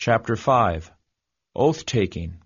Chapter 5. Oath-taking.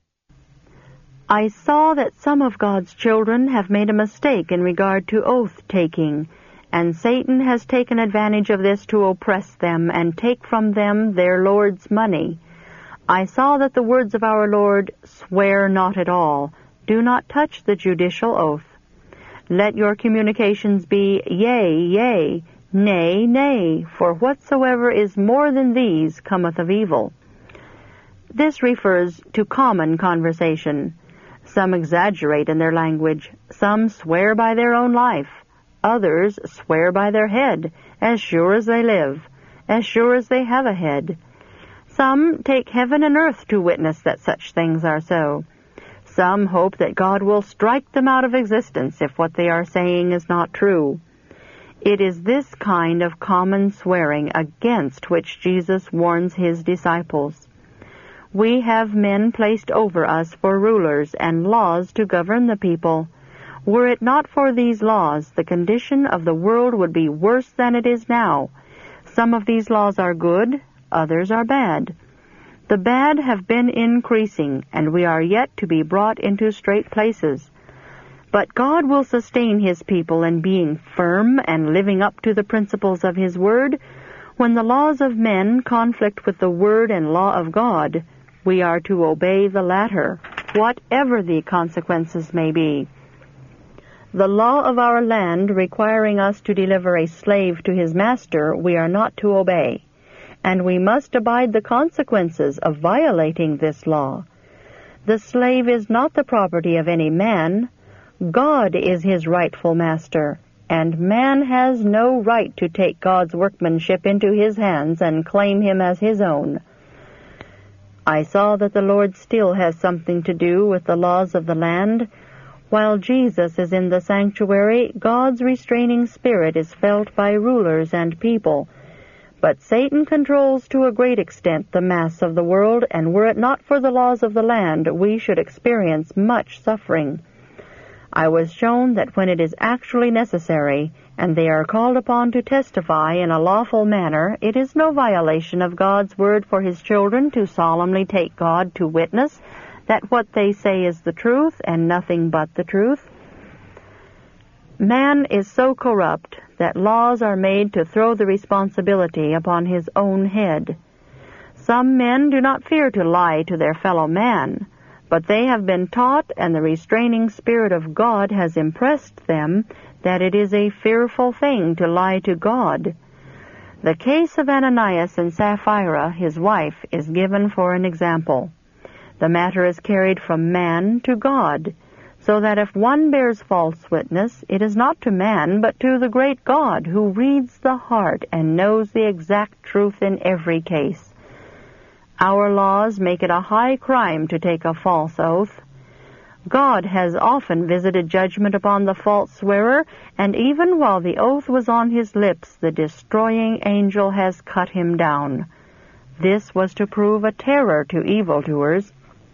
I saw that some of God's children have made a mistake in regard to oath-taking, and Satan has taken advantage of this to oppress them and take from them their Lord's money. I saw that the words of our Lord, "Swear not at all," do not touch the judicial oath. Let your communications be yea, yea, nay, nay, for whatsoever is more than these cometh of evil. This refers to common conversation. Some exaggerate in their language. Some swear by their own life. Others swear by their head, as sure as they live, as sure as they have a head. Some take heaven and earth to witness that such things are so. Some hope that God will strike them out of existence if what they are saying is not true. It is this kind of common swearing against which Jesus warns his disciples. We have men placed over us for rulers and laws to govern the people. Were it not for these laws, the condition of the world would be worse than it is now. Some of these laws are good, others are bad. The bad have been increasing, and we are yet to be brought into straight places. But God will sustain his people in being firm and living up to the principles of his word. When the laws of men conflict with the word and law of God, we are to obey the latter, whatever the consequences may be. The law of our land requiring us to deliver a slave to his master, we are not to obey, and we must abide the consequences of violating this law. The slave is not the property of any man. God is his rightful master, and man has no right to take God's workmanship into his hands and claim him as his own. I saw that the Lord still has something to do with the laws of the land. While Jesus is in the sanctuary, God's restraining spirit is felt by rulers and people. But Satan controls to a great extent the mass of the world, and were it not for the laws of the land, we should experience much suffering. I was shown that when it is actually necessary, and they are called upon to testify in a lawful manner, it is no violation of God's word for his children to solemnly take God to witness that what they say is the truth and nothing but the truth. Man is so corrupt that laws are made to throw the responsibility upon his own head. Some men do not fear to lie to their fellow man, but they have been taught, and the restraining spirit of God has impressed them, that it is a fearful thing to lie to God. The case of Ananias and Sapphira, his wife, is given for an example. The matter is carried from man to God, so that if one bears false witness, it is not to man, but to the great God, who reads the heart and knows the exact truth in every case. Our laws make it a high crime to take a false oath. God has often visited judgment upon the false swearer, and even while the oath was on his lips, the destroying angel has cut him down. This was to prove a terror to evildoers.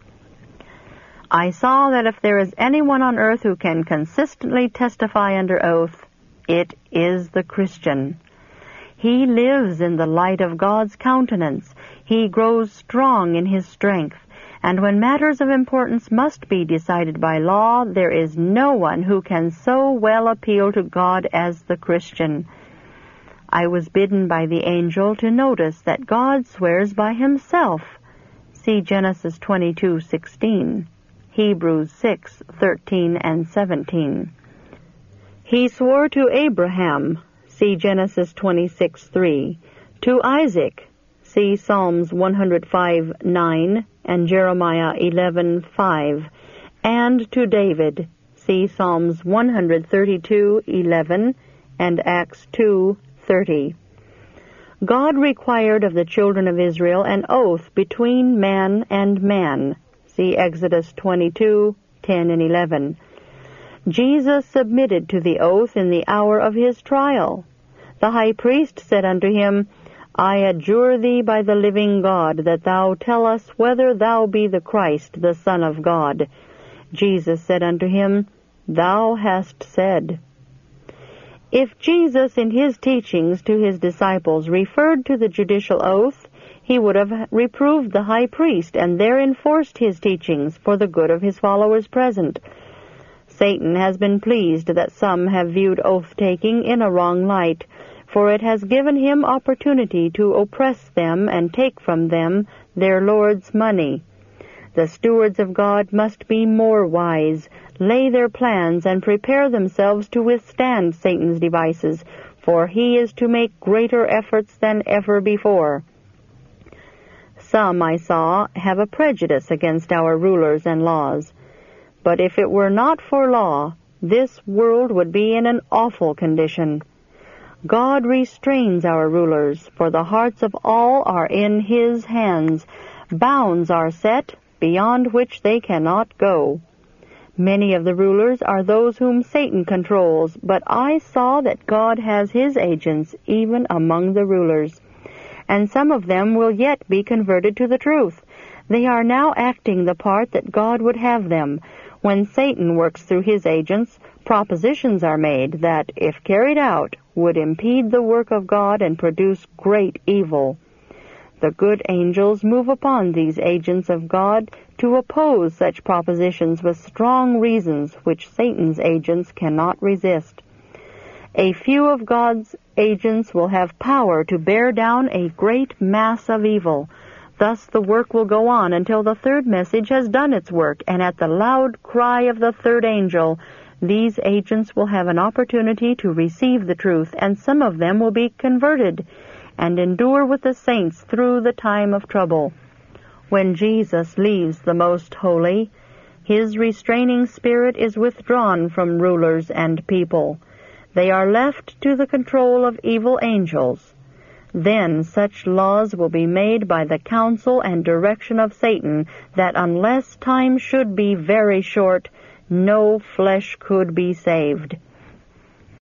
I saw that if there is anyone on earth who can consistently testify under oath, it is the Christian. He lives in the light of God's countenance. He grows strong in his strength. And when matters of importance must be decided by law, there is no one who can so well appeal to God as the Christian. I was bidden by the angel to notice that God swears by himself. See Genesis 22:16, Hebrews 6:13 and 17. He swore to Abraham, see Genesis 26:3, to Isaac, see Psalms 105:9 and Jeremiah 11:5, and to David, see Psalms 132:11 and Acts 2:30. God required of the children of Israel an oath between man and man, see Exodus 22:10 and 11. Jesus submitted to the oath in the hour of his trial. The high priest said unto him, I adjure thee by the living God, that thou tell us whether thou be the Christ, the Son of God. Jesus said unto him, Thou hast said. If Jesus in his teachings to his disciples referred to the judicial oath, he would have reproved the high priest and there enforced his teachings for the good of his followers present. Satan has been pleased that some have viewed oath-taking in a wrong light, for it has given him opportunity to oppress them and take from them their Lord's money. The stewards of God must be more wise, lay their plans, and prepare themselves to withstand Satan's devices, for he is to make greater efforts than ever before. Some, I saw, have a prejudice against our rulers and laws. But if it were not for law, this world would be in an awful condition. God restrains our rulers, for the hearts of all are in His hands. Bounds are set, beyond which they cannot go. Many of the rulers are those whom Satan controls, but I saw that God has His agents even among the rulers. And some of them will yet be converted to the truth. They are now acting the part that God would have them. When Satan works through his agents, propositions are made that, if carried out, would impede the work of God and produce great evil. The good angels move upon these agents of God to oppose such propositions with strong reasons which Satan's agents cannot resist. A few of God's agents will have power to bear down a great mass of evil. Thus the work will go on until the third message has done its work, and at the loud cry of the third angel, these agents will have an opportunity to receive the truth, and some of them will be converted and endure with the saints through the time of trouble. When Jesus leaves the Most Holy, His restraining spirit is withdrawn from rulers and people. They are left to the control of evil angels. Then such laws will be made by the counsel and direction of Satan that unless time should be very short, no flesh could be saved.